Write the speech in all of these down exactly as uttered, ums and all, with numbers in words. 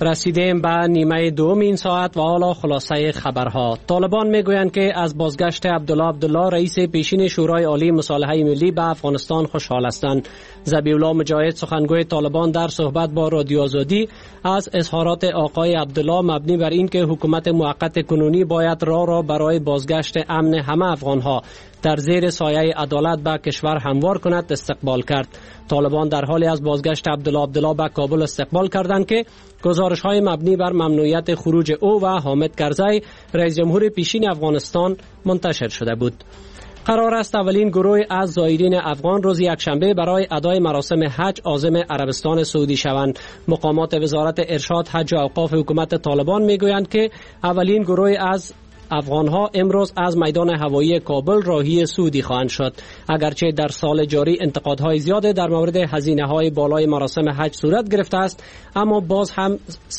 رسیدیم به نیمه دوم این ساعت و حالا خلاصه خبرها. طالبان میگویند که از بازگشت عبدالله عبدالله رئیس پیشین شورای عالی مصالحه ملی به افغانستان خوشحال هستند. ذبیح الله مجاهد سخنگوی طالبان در صحبت با رادیو آزادی از اظهارات آقای عبدالله مبنی بر این که حکومت موقت کنونی باید راه را برای بازگشت امن همه افغانها در زیر سایه عدالت به کشور هموار کند استقبال کرد. طالبان در حالی از بازگشت عبدالله عبدالله به کابل استقبال کردند که گزارش‌های مبنی بر ممنوعیت خروج او و حامد کرزی رئیس جمهور پیشین افغانستان منتشر شده بود. قرار است اولین گروه از زائرین افغان روز یکشنبه برای ادای مراسم حج عازم عربستان سعودی شوند. مقامات وزارت ارشاد حج و اوقاف حکومت طالبان میگویند که اولین گروه از افغانها امروز از میدان هوایی کابل راهی سعودی خواهند شد. اگرچه در سال جاری انتقادهای زیاد در مورد هزینه‌های بالای مراسم حج صورت گرفته است، اما باز هم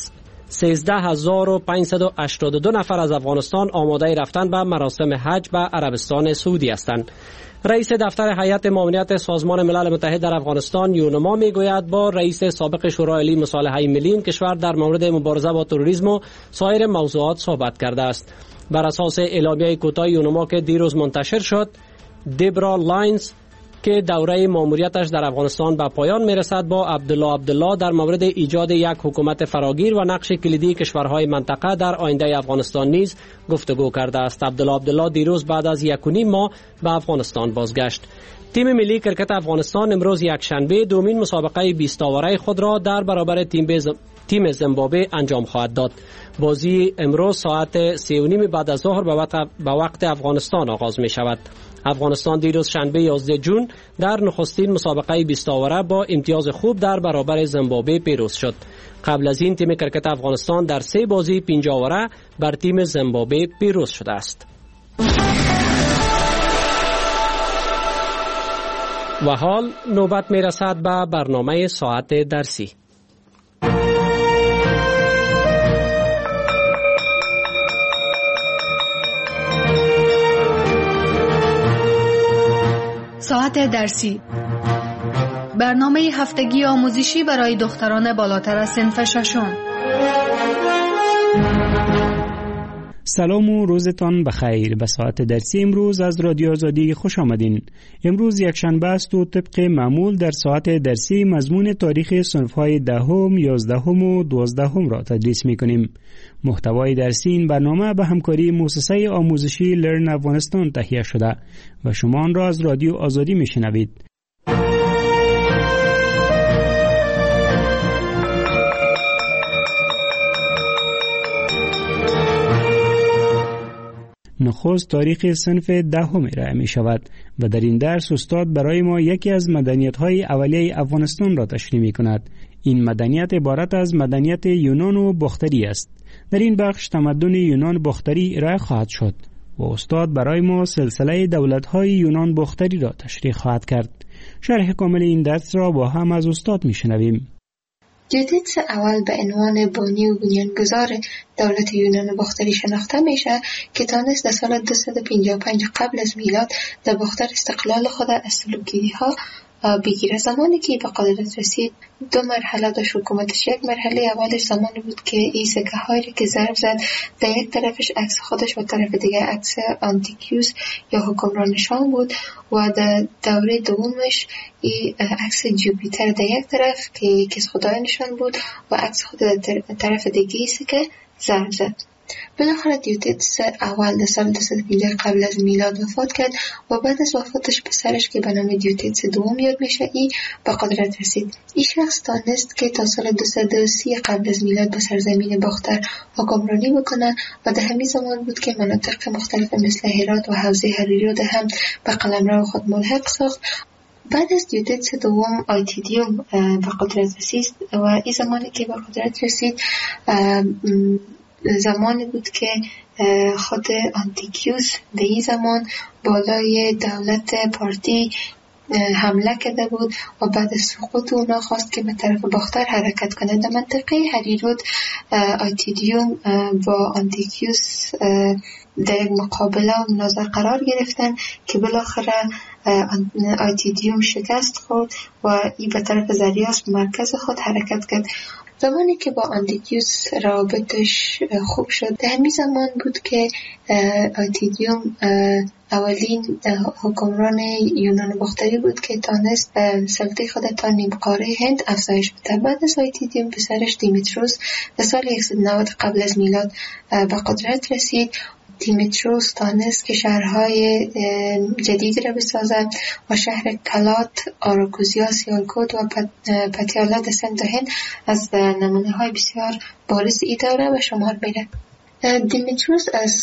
سیزده هزار و پانصد و هشتاد و دو نفر از افغانستان آماده رفتن به مراسم حج به عربستان سعودی هستند. رئیس دفتر هیئت معاونت سازمان ملل متحد در افغانستان یونما میگوید با رئیس سابق شورای عالی مصالحه ملی این کشور در مورد مبارزه با تروریسم و سایر موضوعات صحبت کرده است. بر اساس اعلامیه کوتاه یونما که دیروز منتشر شد، دیبرا لاینز که دوره ماموریتش در افغانستان به پایان میرسد با عبدالله عبدالله در مورد ایجاد یک حکومت فراگیر و نقش کلیدی کشورهای منطقه در آینده افغانستان نیز گفتگو کرده است. عبدالله عبدالله دیروز بعد از یک و نیم ماه به افغانستان بازگشت. تیم ملی کرکت افغانستان امروز یکشنبه دومین مسابقه بیست آوره خود را در برابر تیم بز... تیم زیمبابوه انجام خواهد داد. بازی امروز ساعت سه و نیم بعد از ظهر به وقت... به وقت افغانستان آغاز می شود. افغانستان دیروز شنبه یازده ژوئن در نخستین مسابقه بیست آوره با امتیاز خوب در برابر زیمبابوه پیروز شد. قبل از این تیم کرکت افغانستان در سه بازی پنجاه آوره بر تیم زیمبابوه پیروز شده است. و حال نوبت می رسد به برنامه ساعت درسی. ساعت درسی، برنامه هفتگی آموزشی برای دختران بالاتر از صنف ششم. سلام و روزتان بخیر. به ساعت درسی امروز از رادیو آزادی خوش آمدین. امروز یک شنبه است و طبق معمول در ساعت درسی مضمون تاریخ صنف‌های دهم، یازدهم و دوازدهم را تدریس می‌کنیم. محتوای درسی این برنامه به همکاری مؤسسه آموزشی لرن افغانستان تهیه شده و شما آن را از رادیو آزادی می‌شنوید. نخست تاریخ صنف دهم ارائه می شود و در این درس استاد برای ما یکی از مدنیت‌های اولیه افغانستان را تشریح می کند. این مدنیت عبارت از مدنیت یونان و باختری است. در این بخش تمدن یونان باختری ارائه خواهد شد و استاد برای ما سلسله دولت‌های یونان باختری را تشریح خواهد کرد. شرح کامل این درس را با هم از استاد می شنویم. یودیتس اول به عنوان بانی و بنیانگذار دولت یونان باختری شناخته میشه که تانست در سال دویست و پنجاه و پنج قبل از میلاد در باختر استقلال خود از سلوکی‌ها بگیره. زمانی که به قدرت رسید دو مرحله داشت حکومتش. یک مرحله اولش زمانی بود که این سکه هایی که ضرب زد در یک طرفش عکس خودش و طرف دیگه عکس آنتیکیوس یا حکمران نشان بود و در دوره دومش این عکس جوپیتر در یک طرف که یکی از خدای نشان بود و عکس خود در طرف دیگه سکه ضرب زد. بالاخره دیوتیتس اول در سال دویست و پنجاه قبل از میلاد وفات کرد و بعد از وفاتش پسرش که به نام دیوتیتس دوم یاد میشه ای به قدرت رسید. این شخص تانست که تا سال دویست و سی قبل از میلاد به سرزمین باختر حکمرانی بکنه و در همین زمان بود که مناطق مختلف مثل هرات و حوزه حریری را هم به قلمرو خود ملحق ساخت. بعد از دیوتیتس دوم آیتیدیوم به قدرت رسید و این زمانی که به قدرت رسید زمانی بود که خود آنتیکیوس در این زمان بالای دولت پارتی حمله کرده بود و بعد از سقوط اونا خواست که به طرف باختر حرکت کنه. در منطقه هریرود آیتیدیوم با آنتیکیوس در یک مقابله و مناظره قرار گرفتن که بالاخره آیتیدیوم شکست خورد و این به طرف زریاس مرکز خود حرکت کرد. زمانی که با آنتیدیوس روابطش خوب شد، در همین زمان بود که آتیدیوم اولین حکمران یونان باختری بود که تانست سلطه خود تا نیم قاره هند افزایش بده. بعد از آتیدیوم پسرش دیمیتروس در سال صد و نود قبل از میلاد به قدرت رسید. دیمیتروس تانست که شهرهای جدید را بسازد و شهر کلات، آراکوزیا، سیالکوت و پتیالا در سند هند از نمونه های بسیار بارز ای دوره به شمار میره. دیمیتروس از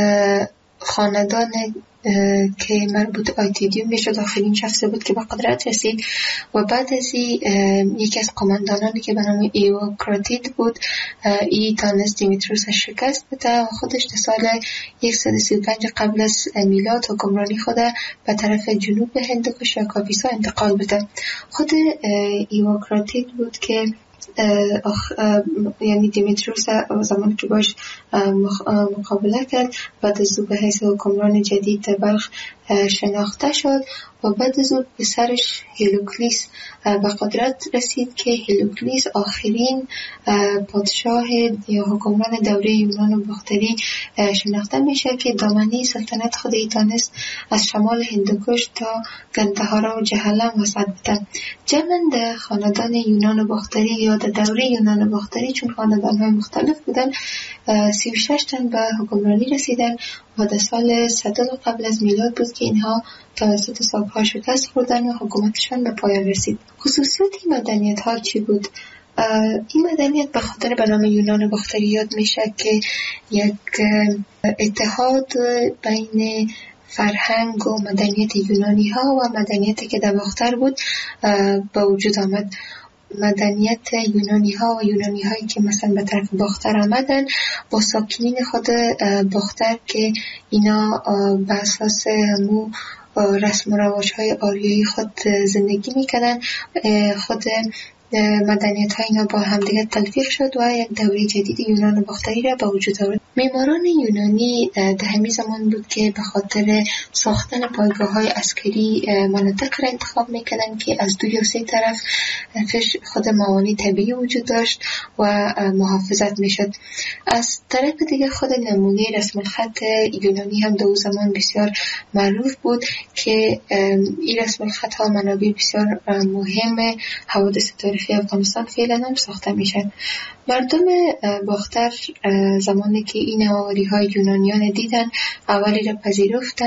خاندان که مربوط آتیدیوم میشد آخرین شخص بود که به قدرت رسید و بعد از این یکی از قماندانانی که به نام ایوکراتید بود ای تانست دیمیتروس شکست بده و خودش در سال صد و سی و پنج قبل از میلاد حکمرانی خود به طرف جنوب هندوکش یا کاپیسا انتقال بده. خود ایوکراتید بود که اخ... یعنی دیمیتروس زمانی که باش مقابله کرد بعد از او به حیث حکمران جدید در بلخ شناخته شد و بعد از او پسرش هیلوکلیس به قدرت رسید که هیلوکلیس آخرین پادشاه یا حکمران دوره یونان باختری شناخته میشه که دامنه سلطنت خود تانست از شمال هندوکش تا گندهارا و جهلم وسط بده. جمع خاندان یونان باختری یا در دوره یونان باختری چون خاندان های مختلف بودن سی و شش تن به حکمرانی رسیدن و در سال صد قبل از میلاد بود که اینها توسط ساک‌ها شکست خوردن و حکومتشان به پایان رسید. خصوصیت این مدنیت ها چی بود؟ این مدنیت به خاطر به نام یونان باختری یاد میشه که یک اتحاد بین فرهنگ و مدنیت یونانی ها و مدنیتی که در باختر بود به وجود آمد. مدنیت یونانی ها و یونانی هایی که مثلا به طرف باختر آمدن با ساکنین خود باختر که اینا به اساس همو رسم و رواج های آریایی خود زندگی میکنن، خود مدنیت های اینا با همدیگر تلفیق شد و یک دوره جدید یونان باختری را به وجود آورد. معماران یونانی در همین زمان بود که به خاطر ساختن پایگاه های عسکری مناطق را انتخاب میکردن که از دو یا سه طرف خود موانع طبیعی وجود داشت و محافظت میشد. از طرف دیگه خود نمونه رسم الخط یونانی هم در اون زمان بسیار معروف بود که این رسم الخط ها منابع بسیار مهم حوادث تاریخی افغانستان فعلا هم ساخته میشن. مردم باختر زمانی که این نوآوری های یونانیان دیدن اولی را پذیرفتن